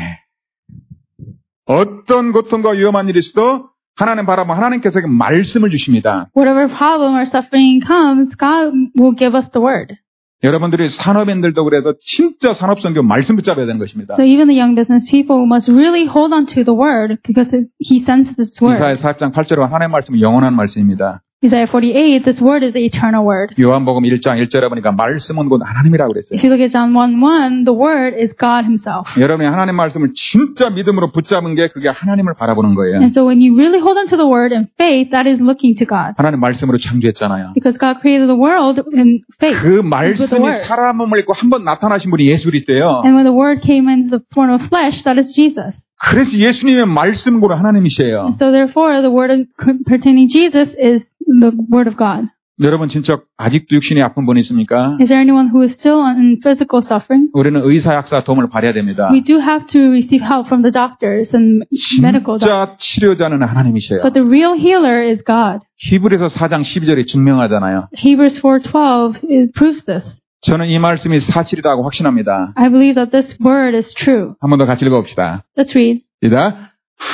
어떤 고통과 위험한 일이 있어도 하나님 바라보면 하나님께서 말씀을 주십니다. Whatever problem or suffering comes, God will give us the word. 여러분들이 산업인들도 그래도 진짜 산업성경 말씀 붙잡아야 되는 것입니다. So even the young business people must really hold on to the word because it- He sends this word. 이사야 사 장 팔 절은 하나님의 말씀은 영원한 말씀입니다. Isaiah forty-eight, this word is the eternal word. 요한복음 일 장 일 절에 보니까 말씀은 곧 하나님이라고 그랬어요. If you look at John one one, the word is God Himself. 여러분이 하나님 말씀을 진짜 믿음으로 붙잡은 게 그게 하나님을 바라보는 거예요. And so when you really hold on to the word in faith, that is looking to God. 하나님 말씀으로 창조했잖아요. Because God created the world in faith. 그 with the 말씀이 word. 사람 몸을 입고 한 번 나타나신 분이 예수 그리스도예요. And when the word came in the form of flesh, that is Jesus. 그래서 예수님의 말씀은 곧 하나님이세요. And so therefore, the word pertaining Jesus is the word of God. 여러분 진짜 아직도 육신이 아픈 분 있습니까? Is there anyone who is still in physical suffering? 우리는 의사, 약사 도움을 받아야 됩니다. We do have to receive help from the doctors and medical doctors. 진짜 치료자는 하나님이세요. But the real healer is God. 히브리서 사 장 십이 절이 증명하잖아요. Hebrews four twelve it proves this. 저는 이 말씀이 사실이라고 확신합니다. I believe that this word is true. 한 번 더 같이 읽어봅시다. Let's read. 시작.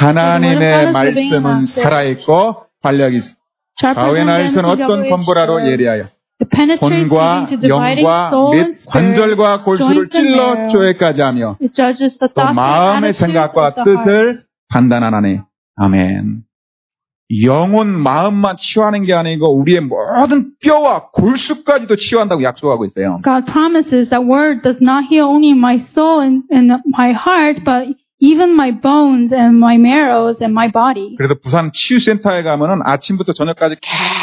하나님의 말씀은 살아있고 활력이 있어. 좌우의 날선 어떤 권보라로 예리하여魂과 영과 및 관절과 골수를 찔러 쪼개까지 하며 It judges the 또 thoughts and 마음의 attitudes 생각과 of the heart. 뜻을 판단하나니. 아멘. 영혼, 마음만 치유하는 게 아니고 우리의 모든 뼈와 골수까지도 치유한다고 약속하고 있어요. God promises that word does not heal only my soul and, and my heart, but even my bones and my marrows and my body. 그래서 부산 치유센터에 가면은 아침부터 저녁까지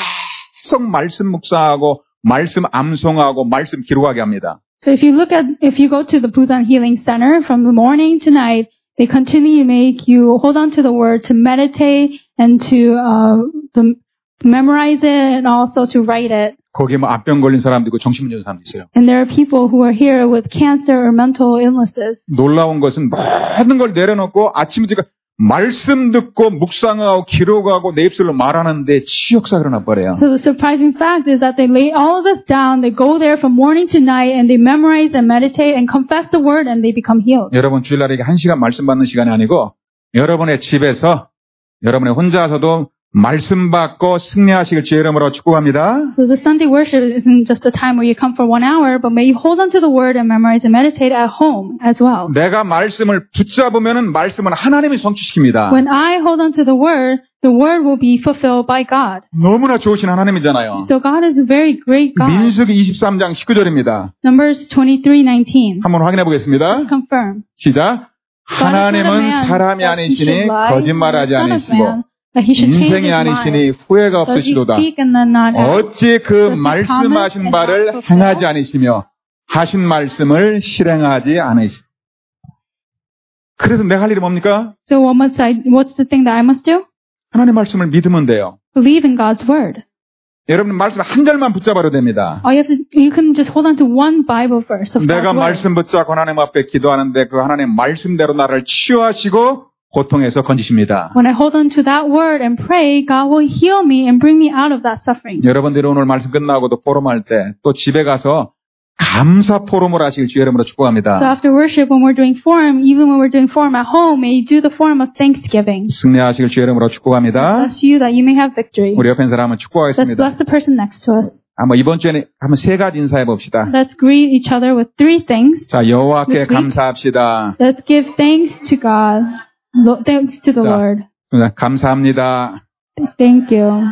계속 말씀 묵상하고 말씀 암송하고 말씀 기록하게 합니다. So if you look at, if you go to the Busan Healing Center from the morning to night, they continually make you hold on to the word to meditate and to, uh, to memorize it and also to write it. 거기에 뭐 암병 걸린 사람도 있고 정신문제 사람도 있어요. And there are people who are here with cancer or mental illnesses. 놀라운 것은 모든 걸 내려놓고 아침부터 말씀 듣고 묵상하고 기록하고 내 입술로 말하는데 치유역사가 일어나 버려요. So the surprising fact is that they lay all of this down, they go there from morning to night, and they memorize and meditate and confess the word, and they become healed. 여러분 주일날에 이게 한 시간 말씀 받는 시간이 아니고 여러분의 집에서 여러분의 혼자서도 말씀 받고 승리하시길 주의 이름으로 축복합니다. So the Sunday worship isn't just a time where you come for one hour, but may you hold on to the word and memorize and meditate at home as well. 내가 말씀을 붙잡으면은 말씀은 하나님이 성취시킵니다. When I hold on to the word, the word will be fulfilled by God. 너무나 좋으신 하나님이잖아요. So God is a very great God. 민수기 이십삼 장 십구 절입니다. Numbers twenty-three nineteen. 한번 확인해 보겠습니다. Confirm. 시작. 하나님은 사람이 아니시니 거짓말하지 아니시고 인생이 아니시니 후회가 없으시도다. 어찌 그 말씀하신 바를 행하지 아니시며 하신 말씀을 실행하지 않으시. 그래서 내가 할 일이 뭡니까? So what must I, what's the thing that I must do? 하나님의 말씀을 믿으면 돼요. Believe in God's word. 여러분 말씀 한 절만 붙잡아도 됩니다. All you have to, you can just hold on to one Bible verse of God's 내가 word. 말씀 붙잡고 하나님 앞에 기도하는데 그 하나님 말씀대로 나를 치유하시고 고통에서 건지십니다. When I hold on to that word and pray, God will heal me and bring me out of that suffering. 여러분들이 오늘 말씀 끝나고도 포럼할 때 또 집에 가서 감사 포럼을 하시길 주의 이름으로 축복합니다. So after worship, when we're doing forum, even when we're doing forum at home, may you do the forum of thanksgiving. 승리하시길 주의 이름으로 축복합니다. Bless you that you may have victory. 우리 옆에 있는 사람 한번 Let's 축복하겠습니다. bless the person next to us. 한번 이번 주에는 한번 세 가지 인사해 봅시다. Let's greet each other with three things. 자, 여호와께 This week. 감사합시다. Let's give thanks to God. Lo- Thanks to the 자. Lord. 감사합니다. Thank you.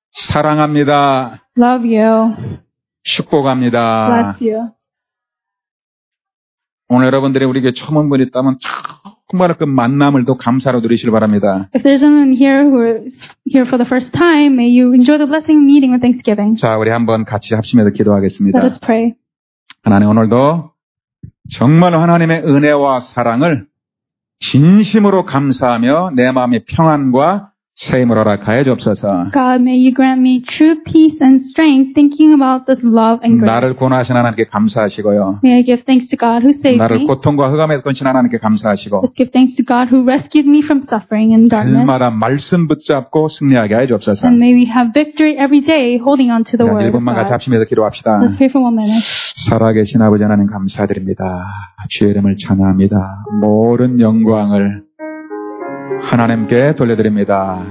사랑합니다. Love you. 축복합니다. Bless you. 오늘 여러분들이 우리에게 처음 온 분이 있다면 정말 그 만남을 또 감사로 누리시길 바랍니다. If there's someone here who is here for the first time, may you enjoy the blessing of meeting with Thanksgiving. 자, 우리 한번 같이 합심해서 기도하겠습니다. Let us pray. 하나님, 오늘도 정말 하나님의 은혜와 사랑을 진심으로 감사하며 내 마음의 평안과 새 힘을 허락하여 주옵소서. God, may you grant me true peace and strength thinking about this love and grace. 나를 구원하신 하나님께 감사하시고요. May I give thanks to God who saved 나를 me. 고통과 흑암에서 건신 하나님께 감사하시고 Let's give thanks to God who rescued me from suffering and darkness. 날마다 말씀 붙잡고 승리하게 하여 주옵소서. And may we have victory every day holding on to the word 일 of 분만 같이 God. 합심해서 기도합시다. Let's pray for one minute. 살아계신 아버지 하나님 감사드립니다. 주의 이름을 찬양합니다. 모든 영광을 하나님께 돌려드립니다.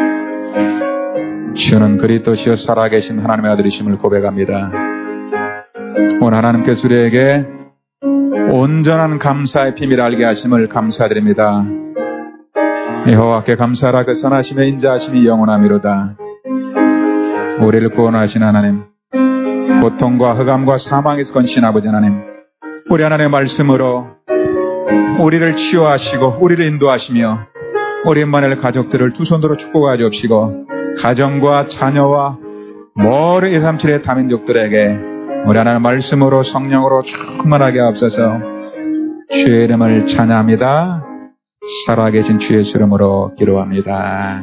주는 그리스도시여 살아계신 하나님의 아들이심을 고백합니다. 오늘 하나님께서 우리에게 온전한 감사의 비밀을 알게 하심을 감사드립니다. 여호와께 감사하라. 그 선하심의 인자하심이 영원하미로다. 우리를 구원하신 하나님, 고통과 흑암과 사망에서 건신 아버지 하나님, 우리 하나님의 말씀으로 우리를 치유하시고 우리를 인도하시며 우리 만일 가족들을 두 손으로 축복하여 주옵시고 가정과 자녀와 모든 이삼칠의 다민족들에게 우리 하나님의 말씀으로 성령으로 충만하게 하옵소서. 주의 이름을 찬양합니다. 살아계신 주의 이름으로 기도합니다.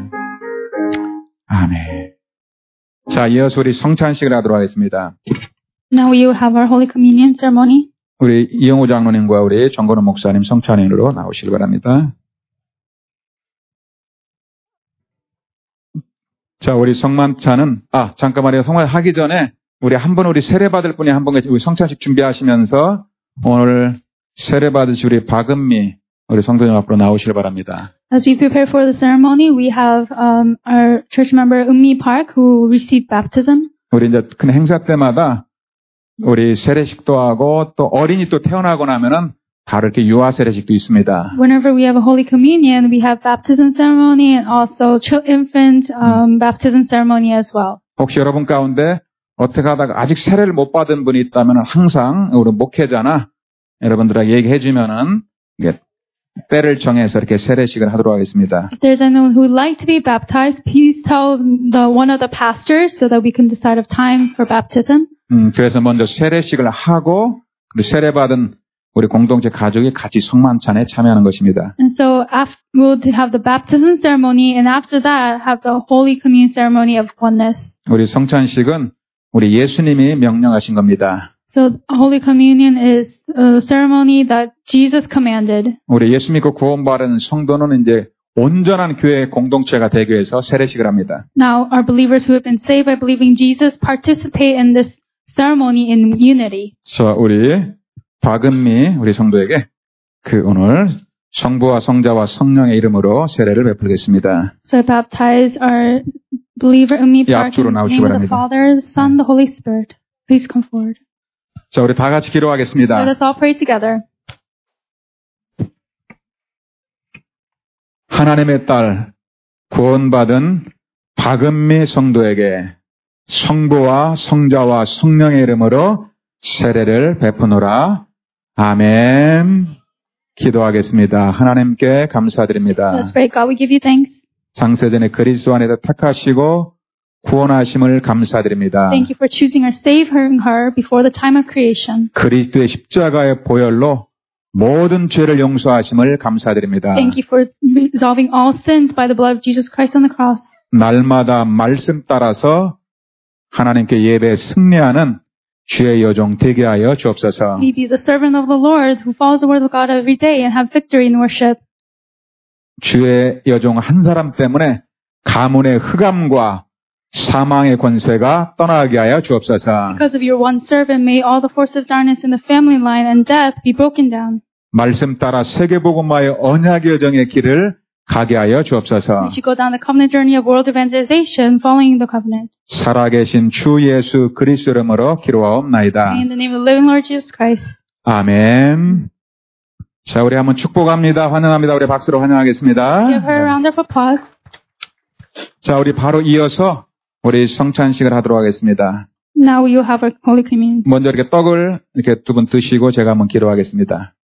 아멘. 자, 이어서 우리 성찬식을 하도록 하겠습니다. Now we will have our Holy Communion ceremony. 우리 이영호 장로님과 우리 정건우 목사님 성찬인으로 나오시기 바랍니다. 자, 우리 성만찬은, 아, 잠깐만요. 성만 하기 전에, 우리 한 번 우리 세례 받을 분이 한 분 계시, 우리 성찬식 준비하시면서, 오늘 세례 받으시 우리 박은미, 우리 성도님 앞으로 나오시길 바랍니다. As we prepare for the ceremony, we have um, our church member Ummi Park who received baptism. 우리 이제 큰 행사 때마다, 우리 세례식도 하고, 또 어린이 또 태어나고 나면은, 바로 이렇게 유아 세례식도 있습니다. Whenever we have a Holy Communion, we have baptism ceremony and also infant um, baptism ceremony as well. 혹시 여러분 가운데 어떻게 하다가 아직 세례를 못 받은 분이 있다면 항상 우리 목회자나 여러분들에게 얘기해 주면은 이게 때를 정해서 이렇게 세례식을 하도록 하겠습니다. If there's anyone who would like to be baptized, please tell the one of the pastors so that we can decide of time for baptism. 음, 그래서 먼저 세례식을 하고 그리고 세례 받은 우리 공동체 가족이 같이 성만찬에 참여하는 것입니다. And so after, we'll have the baptism ceremony and after that have the Holy Communion ceremony of oneness. 우리 성찬식은 우리 예수님이 명령하신 겁니다. So Holy Communion is a ceremony that Jesus commanded. 우리 예수 믿고 구원받은 성도는 이제 온전한 교회 공동체가 되기 위해서 세례식을 합니다. Now our believers who have been saved by believing Jesus participate in this ceremony in unity. 그래서 우리 박은미 우리 성도에게 그 오늘 성부와 성자와 성령의 이름으로 세례를 베풀겠습니다. So I baptize our believer Ummi Park in the name of the Father, the Son, the Holy Spirit. Please come forward. 자, 우리 다 같이 기도하겠습니다. Let us all pray together. 하나님의 딸 구원받은 박은미 성도에게 성부와 성자와 성령의 이름으로 세례를 베푸노라. 아멘. 기도하겠습니다. 하나님께 감사드립니다. Let's pray. God, we give you thanks. 창세전에 그리스도 안에서 택하시고 구원하심을 감사드립니다. Thank you for choosing her, saving her before the time of creation. 그리스도의 십자가의 보혈로 모든 죄를 용서하심을 감사드립니다. Thank you for resolving all sins by the blood of Jesus Christ on the cross. 날마다 말씀 따라서 하나님께 예배 승리하는 주의 여종 되게 하여 주옵소서. May be the servant of the Lord who follows the word of God every day and have victory in worship. 주의 여종 한 사람 때문에 가문의 흑암과 사망의 권세가 떠나게 하여 주옵소서. Because of your one servant, may all the force of darkness in the family line and death be broken down. 말씀 따라 세계복음화의 언약의 여정의 길을 가게 하여 주옵소서. We should go down the covenant journey of world evangelization, following the covenant. 살아계신 주 예수 그리스도 이름으로 기도하옵나이다. In the name of the living Lord Jesus Christ. 아멘. 자, 우리 한번 축복합니다. 환영합니다. 우리 박수로 환영하겠습니다. Give her a round of applause. 자, 우리 바로 이어서 우리 성찬식을 하도록 하겠습니다. Now you have our Holy Communion. 먼저 이렇게 떡을 이렇게 두 분 드시고 제가 한번 기도하겠습니다.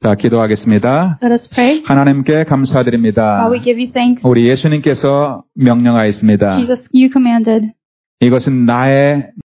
자, 기도하겠습니다. Let us pray. 하나님께 감사드립니다. God, we give you thanks. 우리 예수님께서 명령하였습니다. Jesus, you commanded. 이것은 나의